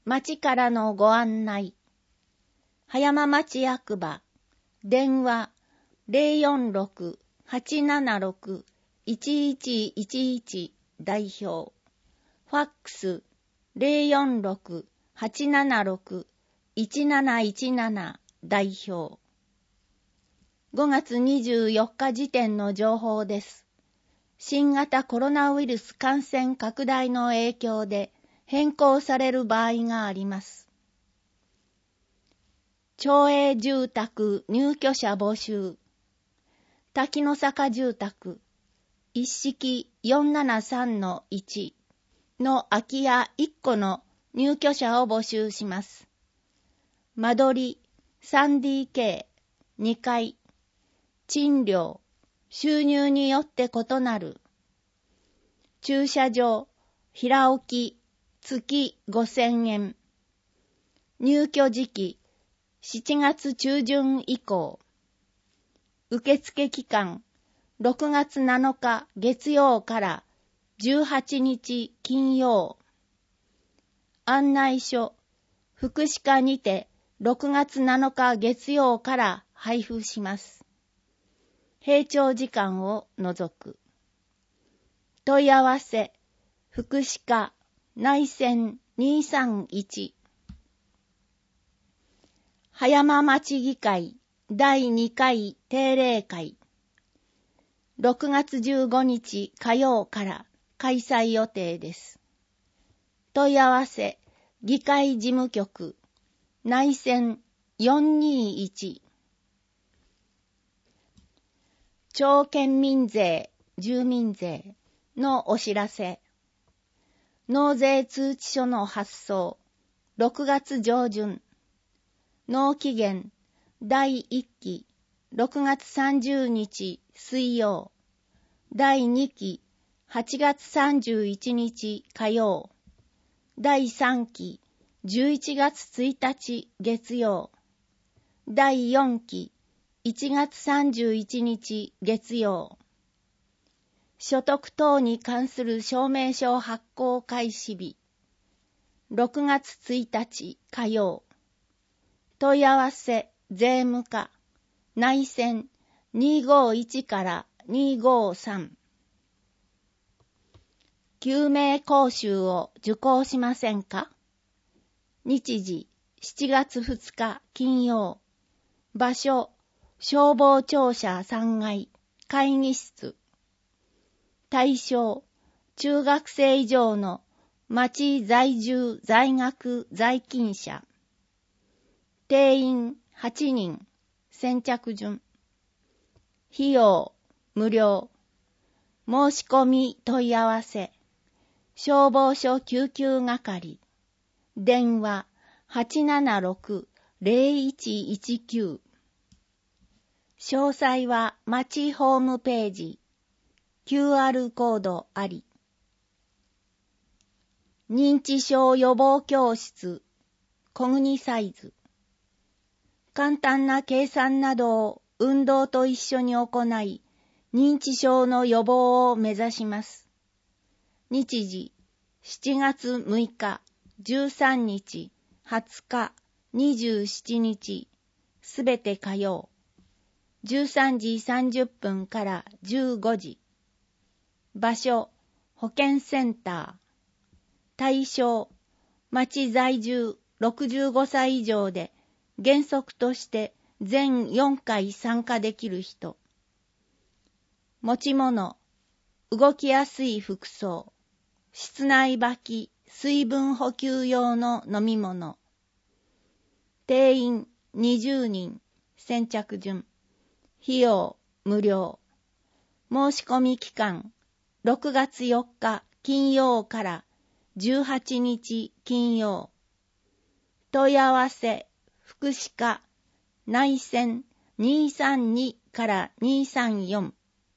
町からのご案内。葉山町役場、電話 046-876-1111 代表。ファックス 046-876-1717 代表。5月24日時点の情報です。新型コロナウイルス感染拡大の影響で変更される場合があります。町営住宅入居者募集。滝の坂住宅一式 473-1 の空き家1戸の入居者を募集します。間取り 3DK、2階、賃料、収入によって異なる。駐車場、平置き、月5000円。入居時期、7月中旬以降。受付期間、6月7日月曜から18日金曜。案内書、福祉課にて6月7日月曜から配布します。閉庁時間を除く。問い合わせ、福祉課内線231。葉山町議会第2回定例会。6月15日火曜から開催予定です。問い合わせ、議会事務局内線421。町県民税、住民税のお知らせ。納税通知書の発送、6月上旬。納期限、第1期、6月30日水曜。第2期、8月31日火曜。第3期、11月1日月曜。第4期、1月31日月曜。所得等に関する証明書発行開始日。6月1日火曜。問い合わせ、税務課、内線251から253。救命講習を受講しませんか？日時、7月2日金曜。場所、消防庁舎3階、会議室。対象、中学生以上の町在住在学在勤者。定員8人、先着順。費用、無料。申し込み問い合わせ。消防署救急係。電話 876-0119。詳細は町ホームページ。QR コードあり。認知症予防教室。コグニサイズ。簡単な計算などを運動と一緒に行い、認知症の予防を目指します。日時、7月6日、13日、20日、27日、すべて火曜。13時30分から15時。場所、保健センター。対象、町在住65歳以上で、原則として全4回参加できる人。持ち物、動きやすい服装、室内履き、水分補給用の飲み物。定員20人、先着順。費用無料。申し込み期間、6月4日金曜から18日金曜。問い合わせ、福祉課、内線232から234。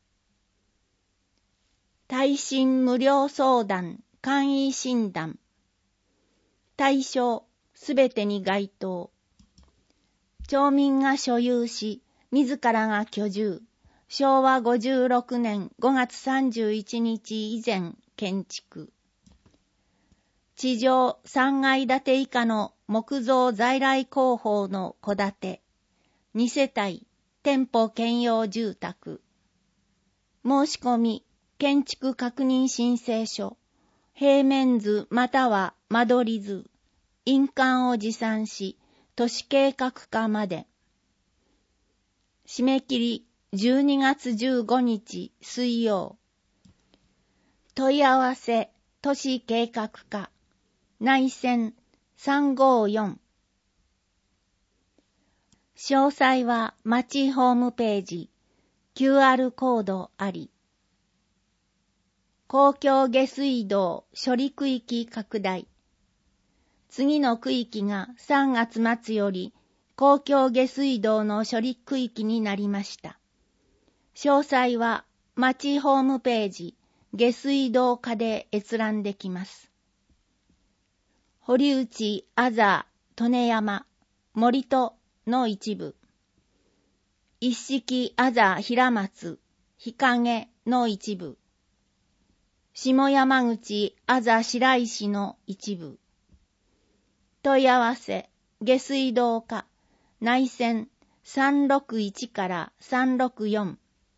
耐震無料相談、簡易診断。対象、すべてに該当。町民が所有し、自らが居住。昭和56年5月31日以前建築。 地上3階建て以下の木造在来工法の戸建て、2世帯、店舗兼用住宅。申し込み、建築確認申請書、平面図または間取り図、印鑑を持参し、都市計画課まで。締め切り12月15日水曜。問い合わせ都市計画課内線354。詳細は町ホームページ QR コードあり。公共下水道処理区域拡大。次の区域が3月末より公共下水道の処理区域になりました。詳細は町ホームページ下水道課で閲覧できます。堀内、あざ、利根山、森戸の一部。一色、あざ、平松、日陰の一部。下山口、あざ、白石の一部。問い合わせ、下水道課、内線361から364。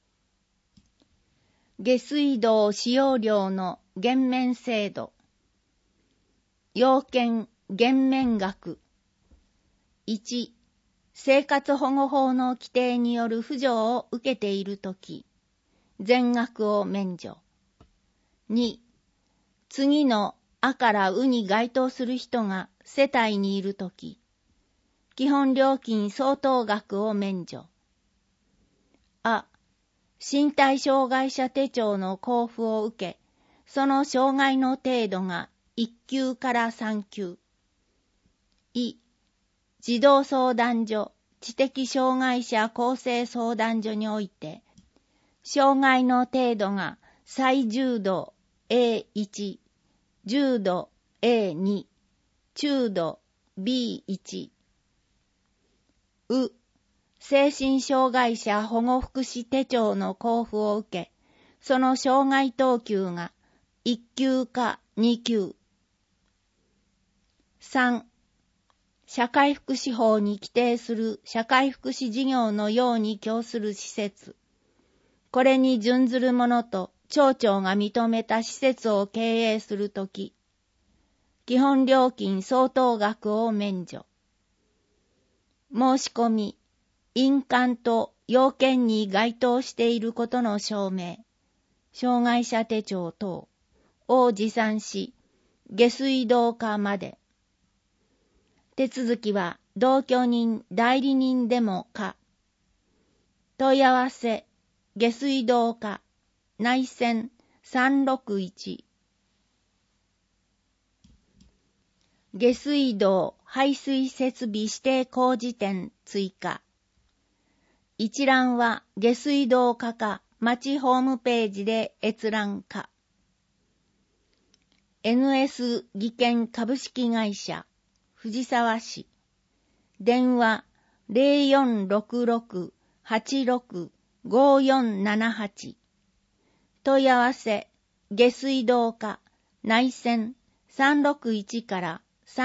下水道使用料の減免制度。要件減免額。1、生活保護法の規定による扶助を受けているとき、全額を免除。2、次のあからうに該当する人が世帯にいるとき、基本料金相当額を免除。あ、身体障害者手帳の交付を受け、その障害の程度が1級から3級。い、児童相談所、知的障害者更生相談所において、障害の程度が最重度 A1、重度 A2、中度 B1。精神障害者保護福祉手帳の交付を受け、その障害等級が1級か2級。3、社会福祉法に規定する社会福祉事業のように供する施設。これに準ずるものと町長が認めた施設を経営するとき、基本料金相当額を免除。申し込み、印鑑と要件に該当していることの証明、障害者手帳等を持参し、下水道課まで。手続きは同居人、代理人でも可。問い合わせ、下水道課、内線361。下水道排水設備指定工事店追加。一覧は下水道課か町ホームページで閲覧か。NS 技研株式会社藤沢市。電話 0466-86-5478。問い合わせ、下水道課、内線361から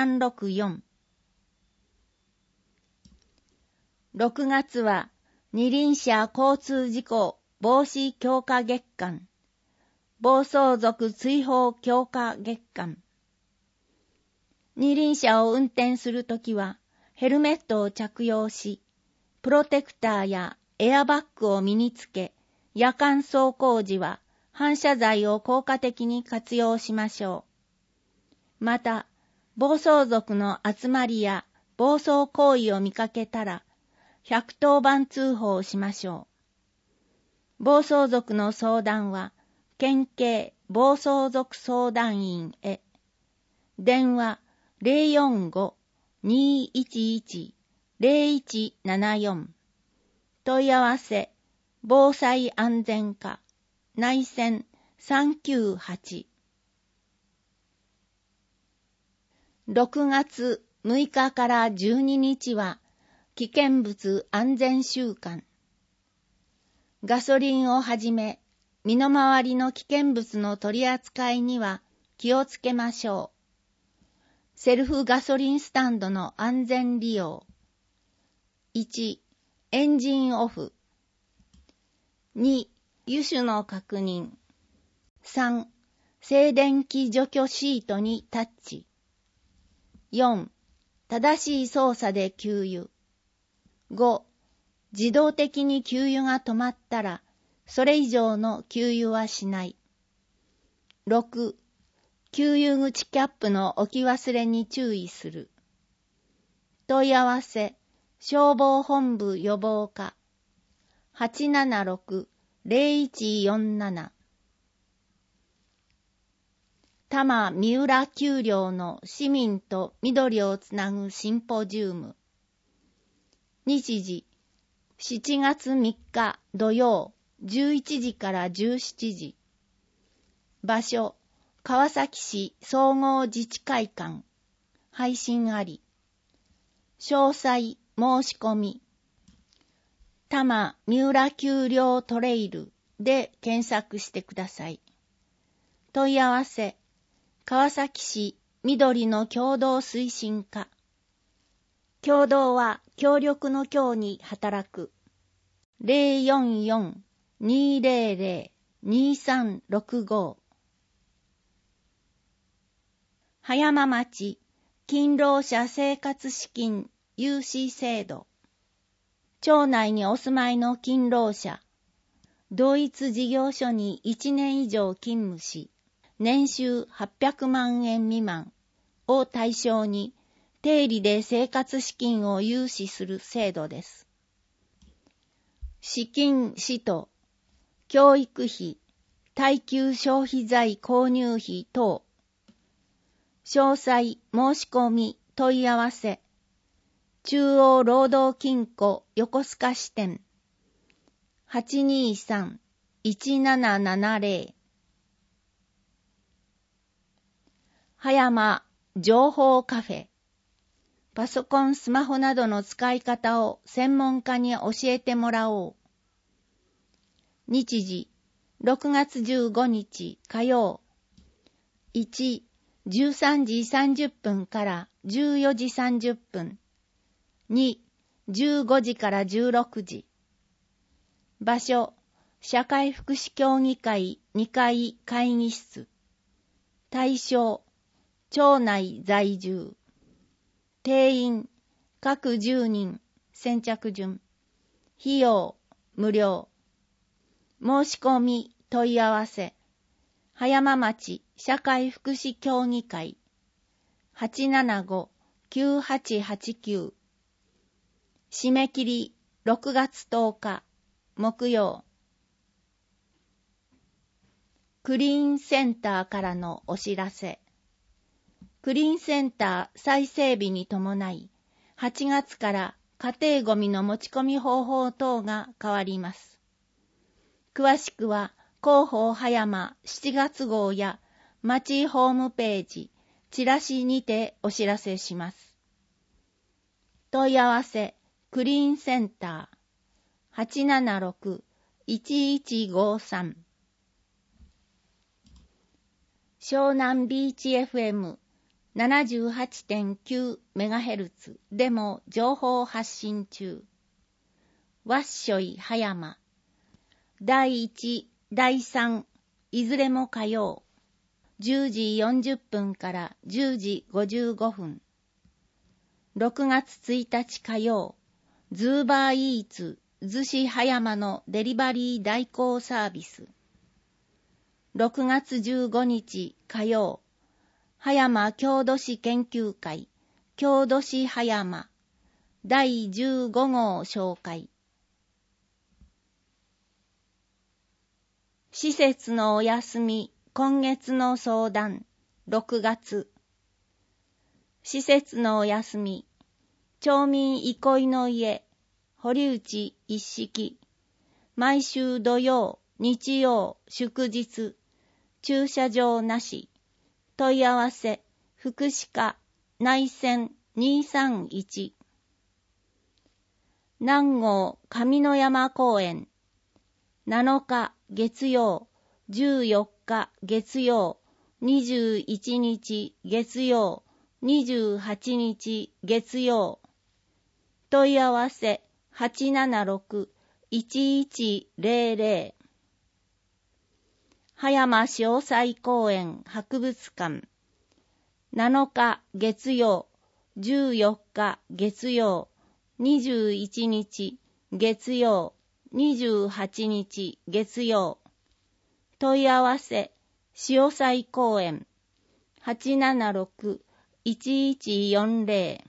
364。6月は二輪車交通事故防止強化月間、暴走族追放強化月間。二輪車を運転するときはヘルメットを着用し、プロテクターやエアバッグを身につけ、夜間走行時は反射材を効果的に活用しましょう。また、暴走族の集まりや暴走行為を見かけたら、110番通報しましょう。暴走族の相談は、県警暴走族相談員へ。電話045-211-0174。問い合わせ、防災安全課、内線398。6月6日から12日は、危険物安全週間。ガソリンをはじめ、身の回りの危険物の取り扱いには気をつけましょう。 セルフガソリンスタンドの安全利用。1、エンジンオフ。2、油種の確認。3、静電気除去シートにタッチ。4、正しい操作で給油。5、自動的に給油が止まったら、それ以上の給油はしない。6、給油口キャップの置き忘れに注意する。問い合わせ、消防本部予防課 876-0147 多摩三浦丘陵の市民と緑をつなぐシンポジウム。日時、7月3日土曜11時から17時。場所、川崎市総合自治会館。配信あり。詳細申し込み。多摩三浦丘陵トレイルで検索してください。問い合わせ、川崎市緑の共同推進課。共同は協力の協に働く。044-200-2365 葉山町勤労者生活資金融資制度。町内にお住まいの勤労者、同一事業所に1年以上勤務し、年収800万円未満を対象に、低利で生活資金を融資する制度です。資金使途、教育費、耐久消費財購入費等。詳細申し込み問い合わせ。中央労働金庫横須賀支店 823-1770 葉山情報カフェ。パソコン、スマホなどの使い方を専門家に教えてもらおう。日時、6月15日火曜。1、13時30分から14時30分。2、15時から16時。場所、社会福祉協議会2階会議室。対象、町内在住。定員、各10人、先着順。費用、無料。申し込み、問い合わせ。葉山町社会福祉協議会 875-9889。締め切り6月10日木曜。クリーンセンターからのお知らせ。クリーンセンター再整備に伴い、8月から家庭ゴミの持ち込み方法等が変わります。詳しくは広報葉山7月号や町ホームページ、チラシにてお知らせします。問い合わせ、クリーンセンター 876-1153 湘南ビーチ FM78.9MHz でも情報発信中。わっしょい葉山第1、第3、いずれも火曜。10時40分から10時55分。6月1日火曜。ズーバーイーツ逗子葉山のデリバリー代行サービス。6月15日火曜。葉山郷土史研究会郷土史葉山第15号紹介。施設のお休み今月の相談6月。施設のお休み町民憩いの家、堀内一式。毎週土曜、日曜、祝日。駐車場なし。問い合わせ、福祉課、内線231。南郷上野山公園。7日月曜、14日月曜、21日月曜、 28日月曜。問い合わせ 876-1100。葉山詳細公園博物館。7日月曜、14日月曜、21日月曜、28日月曜。問い合わせ詳細公園 876-1140。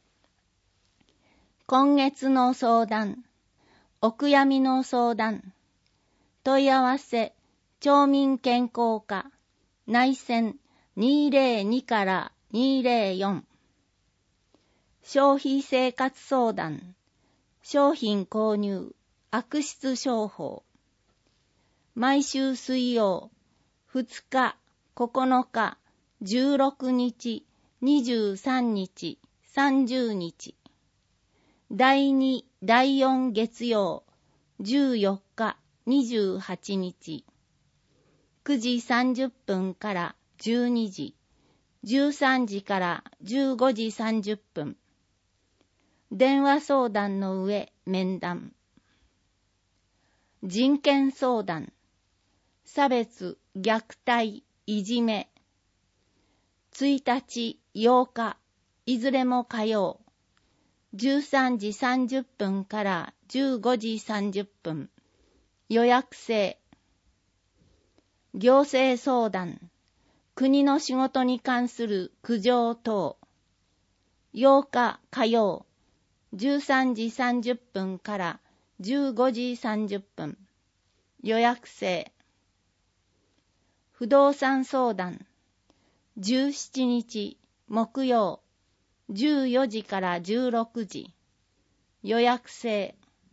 今月の相談、お悔やみの相談。問い合わせ町民健康課内線202から204。消費生活相談、商品購入、悪質商法。毎週水曜、2日、9日、16日、23日、30日。第2、第4月曜、14日、28日。9時30分から12時、13時から15時30分。電話相談の上、面談。人権相談、差別、虐待、いじめ。1日、8日、いずれも火曜。13時30分から15時30分。予約制。行政相談。国の仕事に関する苦情等。8日火曜。13時30分から15時30分。予約制。不動産相談。17日木曜。14時から16時。予約制。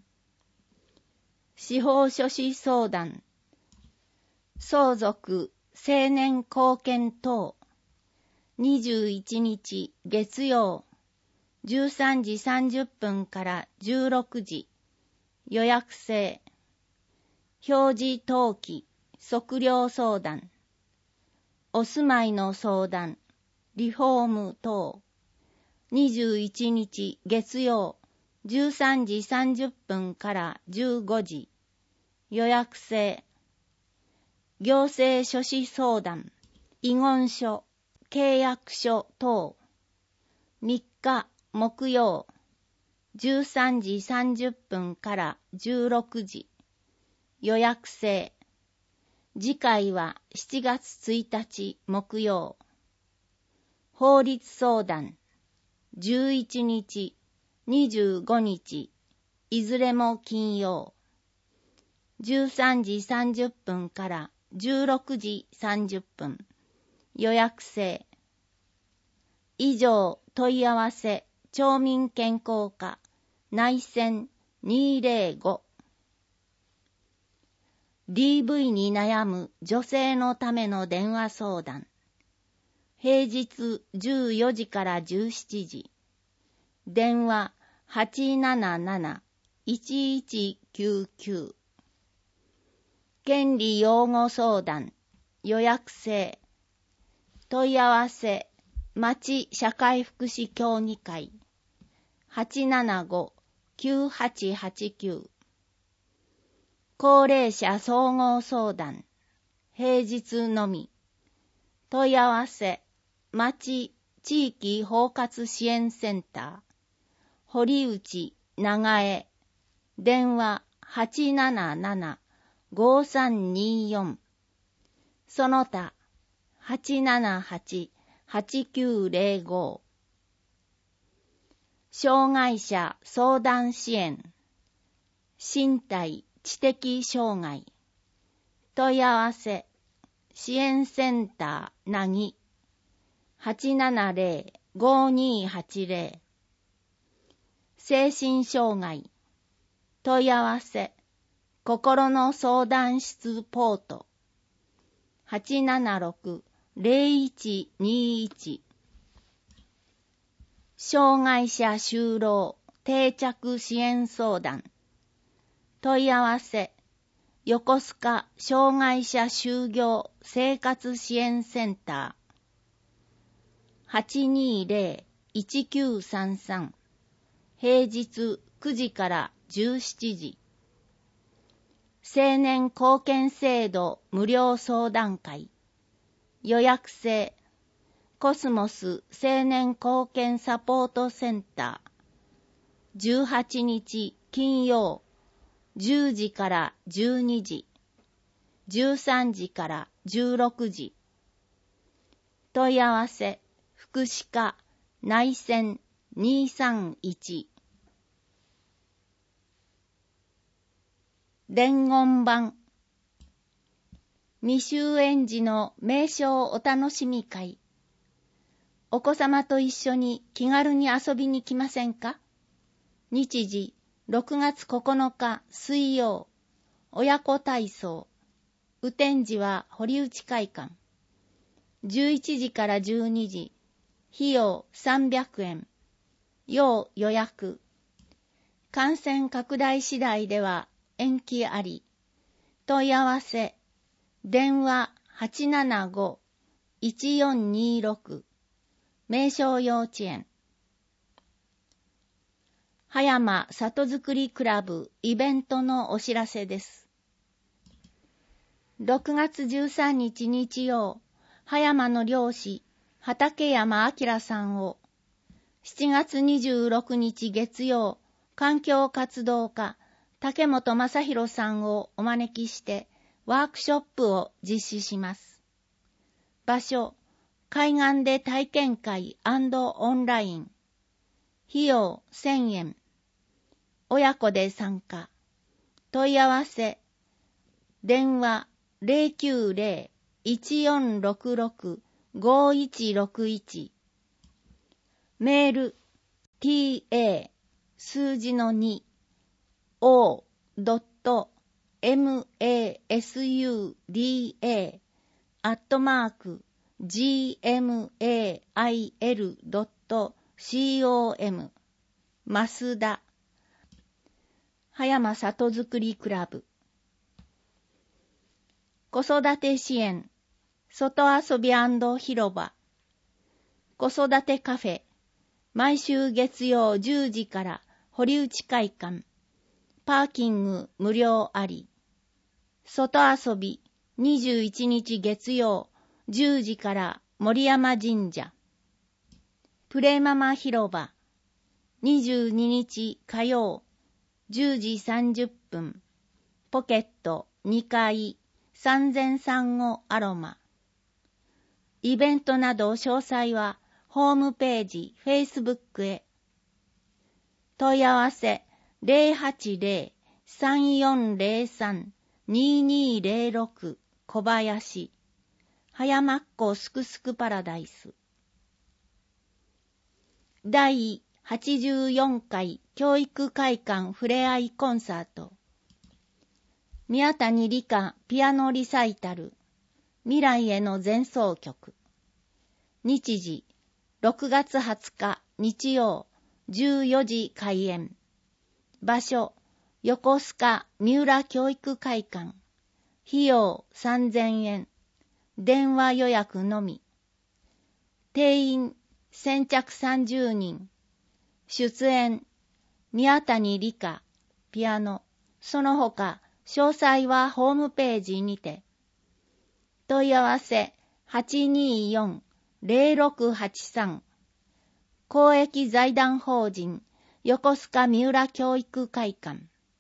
司法書士相談。相続、成年後見等。21日月曜。13時30分から16時。予約制。表示登記、測量相談。お住まいの相談、リフォーム等。21日月曜、13時30分から15時。予約制。行政書士相談、遺言書、契約書等。3日木曜、13時30分から16時。予約制。次回は7月1日木曜。法律相談。11日、25日、いずれも金曜。13時30分から16時30分。予約制。以上問い合わせ、町民健康課、内線205。DV に悩む女性のための電話相談。平日14時から17時。電話 877-1199。権利擁護相談。予約制。問い合わせ。町社会福祉協議会。875-9889。高齢者総合相談。平日のみ。問い合わせ。町地域包括支援センター。堀内長江。電話 877-5324。その他 878-8905。障害者相談支援。身体知的障害。問い合わせ。支援センターなぎ。870-5280。精神障害。問い合わせ。心の相談室ポート。876-0121。障害者就労定着支援相談。問い合わせ。横須賀障害者就業生活支援センター。 820-1933 平日9時から17時青年貢献制度無料相談会予約制コスモス青年貢献サポートセンター18日金曜10時から12時13時から16時問い合わせ福祉課内線231伝言板未就園児の名称お楽しみ会お子様と一緒に気軽に遊びに来ませんか？日時6月9日水曜親子体操雨天時は堀内会館11時から12時費用300円要予約感染拡大次第では延期あり問い合わせ電話 875-1426 名称幼稚園葉山里づくりクラブイベントのお知らせです。6月13日日曜、葉山の漁師、畠山明さんを、7月26日月曜、環境活動家、竹本正弘さんをお招きして、ワークショップを実施します。場所、海岸で体験会&オンライン。費用1000円。親子で参加。問い合わせ。電話090-1466-5161。メール ta 数字の2 o.masuda@gmail.com 増田葉山里づくりクラブ子育て支援外遊び&広場子育てカフェ毎週月曜10時から堀内会館パーキング無料あり外遊び21日月曜10時から森山神社プレママ広場22日火曜10時30分ポケット2階3000産後アロマイベントなど詳細はホームページ Facebook へ問い合わせ 080-3403-2206 小林葉山っ子すくすくパラダイス第84回教育会館ふれあいコンサート宮谷理香ピアノリサイタル未来への前奏曲日時6月20日日曜14時開演場所横須賀三浦教育会館費用3000円電話予約のみ定員先着30人出演宮谷理香ピアノその他詳細はホームページにて問い合わせ 824-0683 公益財団法人横須賀三浦教育会館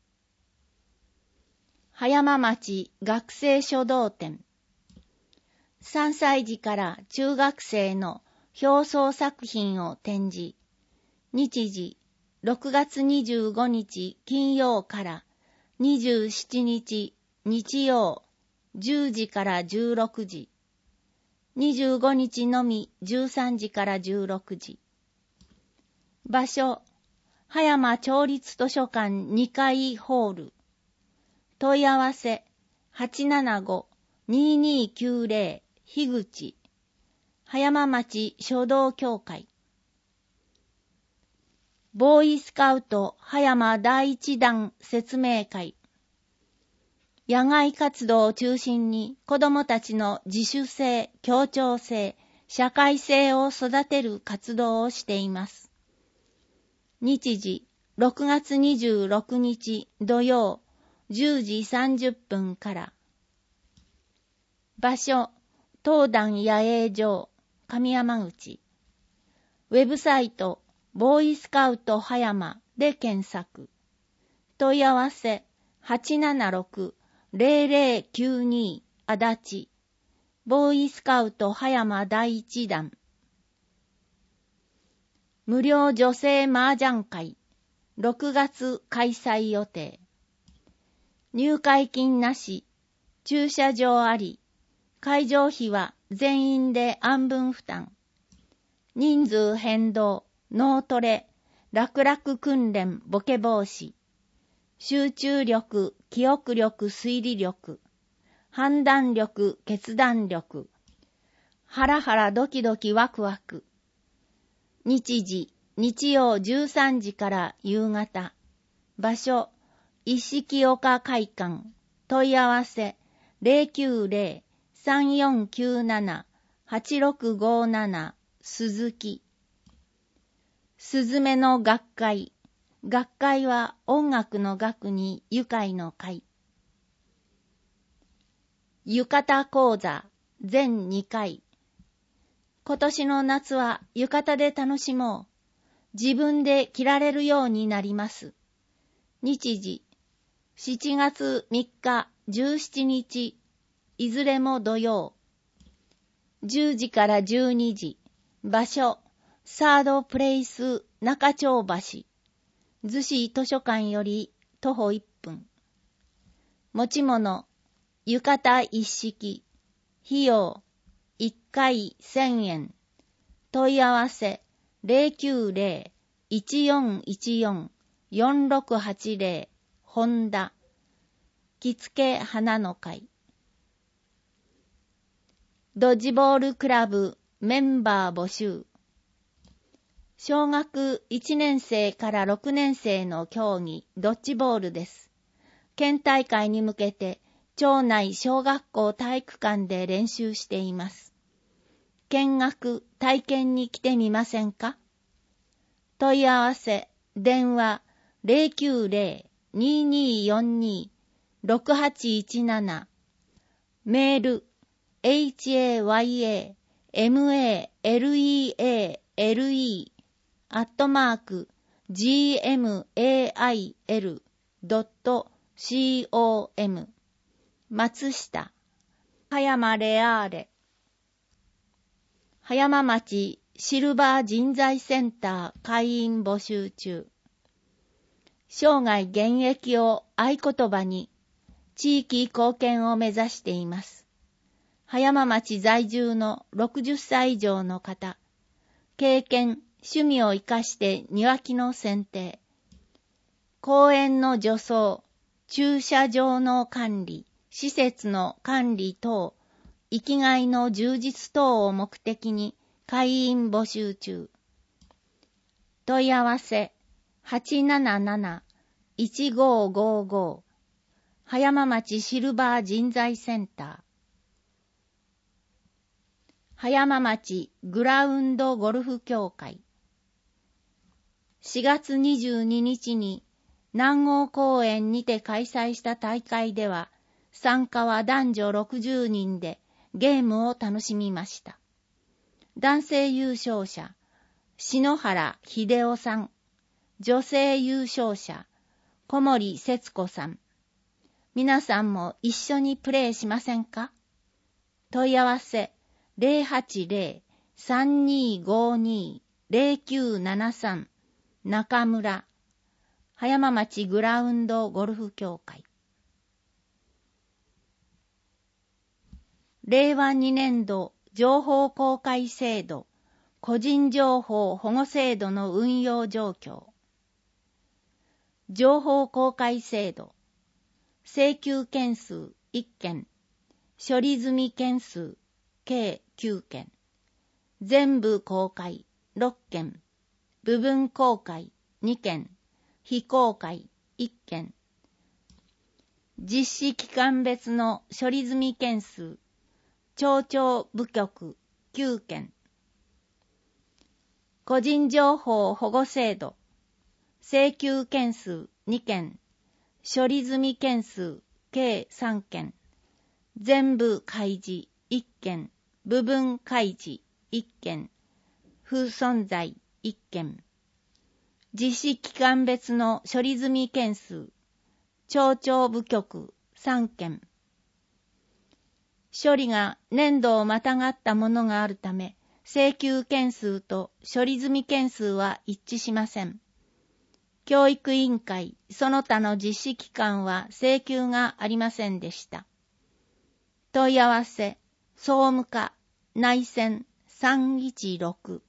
葉山町学生書道展3歳児から中学生の表層作品を展示日時6月25日金曜から27日日曜10時から16時25日のみ13時から16時場所葉山町立図書館2階ホール問い合わせ 875-2290 樋口葉山町書道協会ボーイスカウト葉山第一弾説明会野外活動を中心に子どもたちの自主性、協調性、 社会性を育てる活動をしています。日時6月26日土曜10時30分から。場所、東壇野営場、上山口。ウェブサイト、ボーイスカウト葉山で検索。問い合わせ、876-0092 足立。ボーイスカウト葉山第一弾。無料女性麻雀会、6月開催予定。入会金なし、駐車場あり、会場費は全員で半分負担。人数変動、脳トレ、楽々訓練、ボケ防止。集中力、記憶力、推理力。判断力、決断力。ハラハラドキドキワクワク。日時、日曜13時から夕方。場所、一色岡会館。問い合わせ、090-3497-8657 鈴木。すずめの学会。学会は音楽の学に愉快の会。浴衣講座全2回。今年の夏は浴衣で楽しもう。自分で着られるようになります。日時、7月3日、17日、いずれも土曜。10時から12時。場所、サードプレイス中町橋。逗子図書館より徒歩1分。持ち物、浴衣一式。費用、1回1000円。問い合わせ、090-1414-4680 本田。着付け花の会。ドッジボールクラブメンバー募集。小学1年生から6年生の競技ドッジボールです。県大会に向けて町内小学校体育館で練習しています。見学、体験に来てみませんか？問い合わせ、電話 090-2242-6817 メール hayamale@gmail.com 松下葉山レアーレ葉山町シルバー人材センター会員募集中。生涯現役を合言葉に地域貢献を目指しています。葉山町在住の60歳以上の方、経験、趣味を生かして庭木の剪定、公園の除草、駐車場の管理、施設の管理等、生きがいの充実等を目的に会員募集中。問い合わせ 877-1555 葉山町シルバー人材センター。葉山町グラウンドゴルフ協会。4月22日に南郷公園にて開催した大会では、参加は男女60人でゲームを楽しみました。男性優勝者、篠原秀夫さん。女性優勝者、小森節子さん。皆さんも一緒にプレーしませんか？問い合わせ、080-3252-0973 中村。葉山町グラウンドゴルフ協会。令和2年度情報公開制度、個人情報保護制度の運用状況。情報公開制度、請求件数1件、処理済み件数計9件、全部公開6件、部分公開2件、非公開1件、実施期間別の処理済み件数、町長部局9件、 個人情報保護制度、請求件数2件、処理済み件数計3件、全部開示1件、部分開示1件、不存在1件、実施機関別の処理済み件数、町長部局3件。処理が年度をまたがったものがあるため、請求件数と処理済み件数は一致しません。教育委員会、その他の実施機関は請求がありませんでした。問い合わせ、総務課、内線316